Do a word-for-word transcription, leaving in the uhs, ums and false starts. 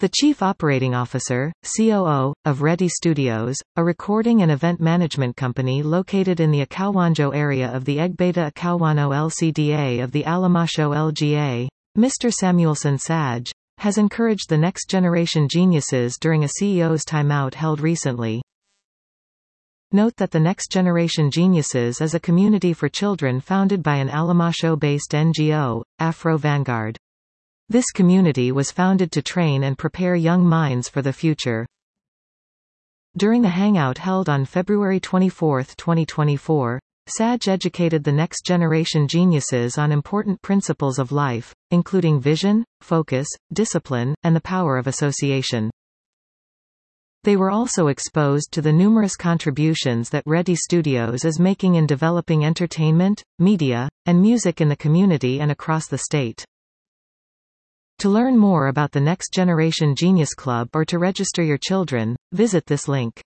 The Chief Operating Officer, C O O, of Ready Studios, a recording and event management company located in the Akawanjo area of the Egbeda Akawano L C D A of the Alamasho L G A, Mister Samuelson Saj, has encouraged the next generation geniuses during a C E O's timeout held recently. Note that the Next Generation Geniuses is a community for children founded by an Alamasho-based N G O, Afro Vanguard. This community was founded to train and prepare young minds for the future. During the hangout held on February twenty-fourth, twenty twenty-four, Saj educated the next generation geniuses on important principles of life, including vision, focus, discipline, and the power of association. They were also exposed to the numerous contributions that Ready Studios is making in developing entertainment, media, and music in the community and across the state. To learn more about the Next Generation Genius Club or to register your children, visit this link.